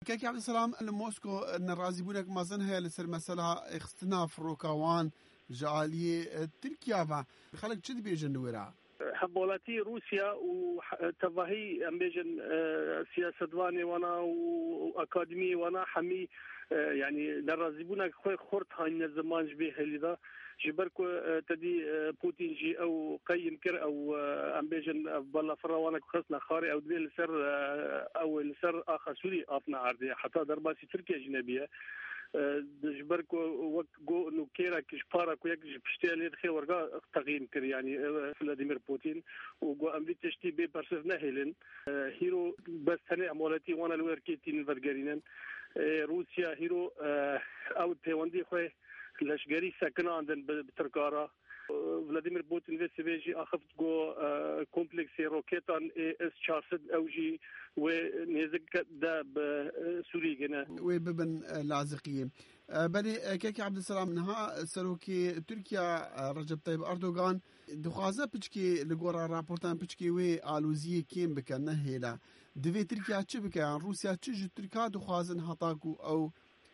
كاكي عبد السلام الموسكو نرازي بونك مازن هي لسر مسألة اختناف روكاوان جالية تركيا با خلق چد بيجن ورا حبولاتي روسيا وتفاهي امبيجن سياسدواني وانا واكاديمي وانا حمي يعني نرازي بونك خوي خورت هاي الزمان جبيه هليدا جبركو تدي بوتين جي او قيم كر او امبيجن بالله فروانا خصنا خاري او دي لسر او لسر اخر سوري افنا عرضي حتى درباسي تركيا جنبيه جبركو وقت جو انه كيرك شبارك ويك بشتي خي ورقا تقييم كر يعني فلاديمير بوتين وجو امبيتشتي بي برسفنا هيلن هيرو بس ثاني امولاتي وانا الوركيتين فرغرينن روسيا هيرو او تيواندي خوي لشگری سکنه عندن بترکارا فلاديمير بوتين في سيفيجي اخفت جو كومبلكس روكيتان اس 400 اوجي ونزك دا بسوري جنا وببن لازقيه بني كاكي عبد السلام نها سروكي تركيا رجب طيب اردوغان دخوازه بچكي لغورا رابورتان بچكي وي الوزيه كيم بكنه هيلا دفي تركيا تشي بكان روسيا تشي تركيا دخوازن هطاكو او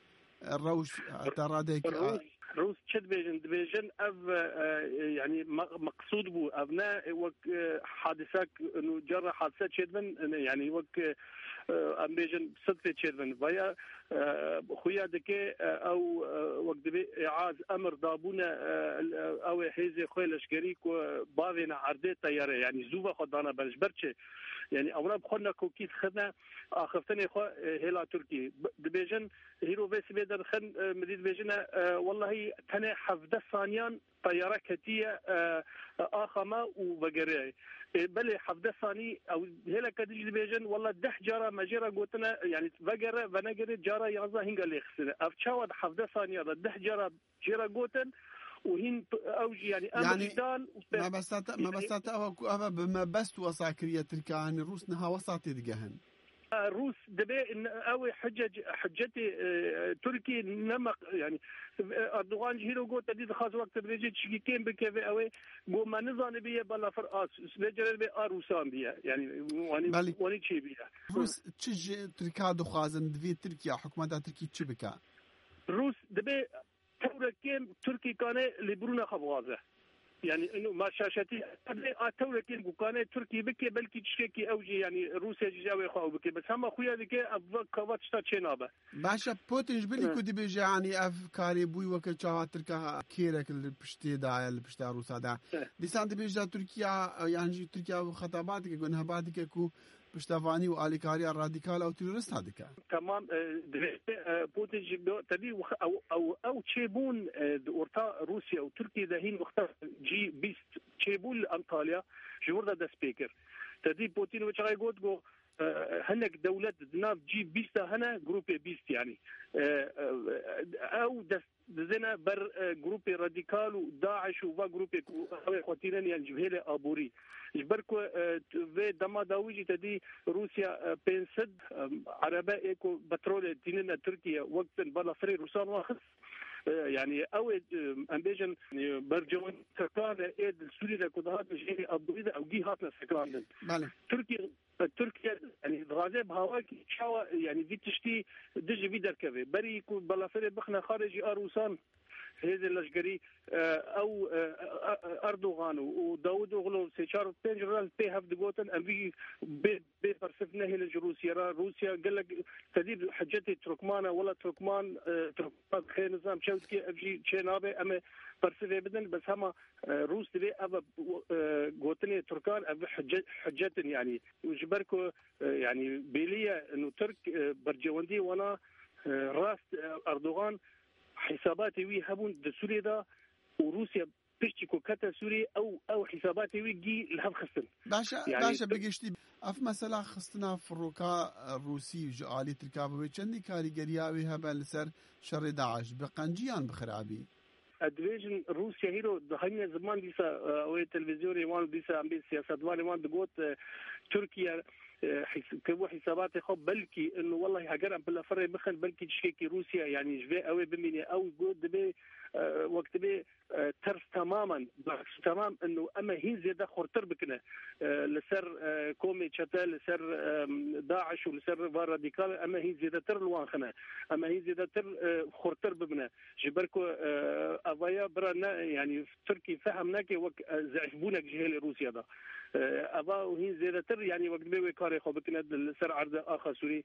الروش ترادك روس تشد بيجن اف يعني مقصود بو ابناء وك حادثه انه جرى حادثه تشدن يعني وك ام بيجن صدفه تشدن ويا خويا دكي او وقت اعاز امر دابونه او حيزي خويا لشكريك وباغينا عرضه طياره يعني زوبا خدانا برشبرچه يعني اونا بخنا كوكيت خدنا اخفتني خو هيلا تركي دبيجن هيرو بس بيدر خن مديد بيجنا والله تنه حفده ثانيان طياره كتيه اخمه وبقري بل حفده ثاني او هلا كدي بيجن والله دح جرى مجرى قوتنا يعني بقره بنقري جرى يازا هنقا اللي خسر افشاود حفده ثانيه دح جرى قوتن وهين اوجي يعني امر جدال ما بسات او بما بس وصاكريه تركان روس نها وسط دقهن روس دبي ان او حجتي تركي نمق يعني اردوغان هيرو جو تدي خاص وقت بريجي تشكي كيم بكيف او جو ما نظن بيه بلا فراس سبجر بي اروسان بيه يعني واني تشي بيه روس تشي تركا دو خازن دبي تركيا حكومه تركي تشبكا روس دبي توركيم تركي كان لبرونا خبغازه يعني انه ما شاشتي توركين بوكانه تركي بكي بلكي تشكي اوجي يعني روسيا جاوي خو بكي بس هم خويا ديكي افكوات شتا تشينابه باشا بوتين جبلي كودي بيجي يعني افكاري بوي وك تركا كيرك البشتي دا البشتا روسا دا ديسان بيجي تركيا يعني تركيا خطاباتك يقولها بعدك كو بشتافاني واليكاريا راديكال او تيرورست هذيك تمام بوتين جبدو تدي او تشيبون اورتا روسيا وتركيا دهين مختار جي بيست تشيبون انطاليا جوردا دا سبيكر تدي بوتين وجاي جو هناك دولة دناف جي بيست هنا جروبي بيست يعني او دزنا بر جروبي راديكال وداعش وفا جروبي خوتيران يعني جبهة أبوري جبركو في دما داويجي تدي روسيا بنسد عرباء ايكو بترول ديننا تركيا وقت بلا فري روسان واخص يعني او امبيجن برجون تركان ايد السوري كودهات جيني ابوري او جهاتنا سكراندن تركيا يعني غازب هواكي شاو يعني في تشتي دجي في دركبه بري يكون بلا فري بخنا خارجي اروسان هذا اللشقري او اردوغان وداود اوغلو سيشار بنجرال بي هاف دغوتن ابي بي برسفنا هي لروسيا روسيا قال لك تدير حجتي تركمانه ولا تركمان خير نظام شوتكي افجي تشينابه اما برسفه بدن بس هما روس دي اب غوتني تركان اب حجتن يعني وجبركو يعني بيليه انه ترك برجوندي وانا راس اردوغان حساباتي وي هبون سوريا دا وروسيا بيشتكو كتا سوري او حساباتي وي جي لهف خصن باشا بقشتي اف مثلا خصنا فروكا الروسي جالي تركابوي چندي كاريگرياوي هبا لسر شر داعش بقنجيان بخرابي ادفيجن روسيا هيرو دهنيا زمان ديسا او تلفزيوني وان ديسا ام بي سياسات وان دغوت تركيا كبو حسابات خو بلكي انه والله هاجر بالافر مخن بلكي تشكي روسيا يعني جفي قوي بمني او جود به وقت به ترس تماما بالعكس تمام انه اما هي زياده خرطر بكنا لسر كومي تشتل لسر داعش ولسر راديكال اما هي زياده تر الوانخنا اما هي زياده تر خرطر ببنا جبركو افايا برنا يعني تركي فهمناك زعفبونك جهه روسيا ده ابا وهي زياده تر يعني وقت به كاري خو بكنا لسر عرض اخر سوري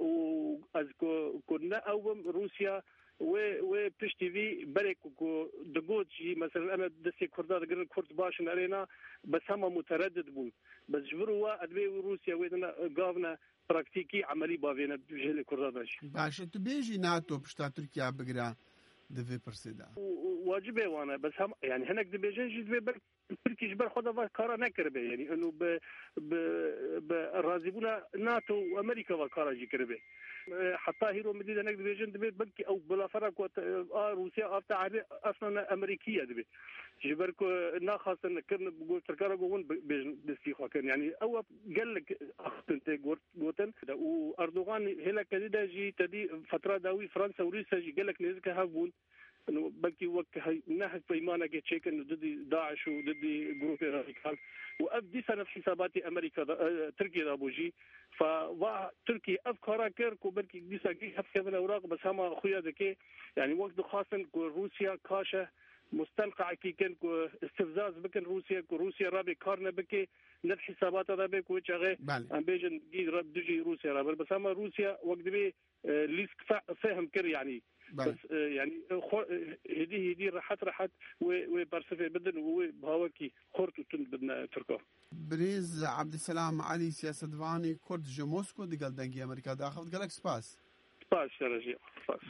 وازكو كنا او روسيا و بتشتي في بريك دغوتشي مثلا انا دسي كرداد غير كرد باش نارينا بس هم متردد بون بس جبروا ادبي روسيا ويدنا غافنا براكتيكي عملي بافينا بجهل كرداداش باش تبيجي ناتو بشتا تركيا بقرا دفي برسيدا واجبه وانا بس هم يعني هناك دبيجي جدبي تركي جبر خدا كارا نكربه يعني انه ب رازبونا ناتو وامريكا وكارا جكربه حتى هيرو مدينه هناك دبيجي بلكي او بلا فرق روسيا اصلا امريكيه دبي جبركو نا خاصه كرن بقول تركارا قون بستيخوا كان يعني او قال لك انت قوتن واردوغان هلا كديدا جي تدي فتره داوي فرنسا وروسيا جي قال لك نزك هافون انه بلكي وقت من ناحيه بيمانه تشيك انه ضد داعش وضد جروب راديكال وابدي سنه حساباتي امريكا تركيا ابوجي فتركي افكار كيركو بلكي ديساكي حتى في الاوراق بس هم اخويا ذكي يعني وقت خاصه روسيا كاشه مستنقع كي كان استفزاز بكن روسيا رابي كارنا بكي نفس حسابات رابي كوتشاغي ام بيجن دجي روسيا رابي بس هم روسيا وقت بي ليسك فهم كر يعني بس يعني هدي راحت وبرسفي بدن وبهاوكي خورتو تن بدنا تركو بريز عبد السلام علي سياسة فاني كرد جو موسكو دي قال دنجي امريكا داخل قالك سباس رجيع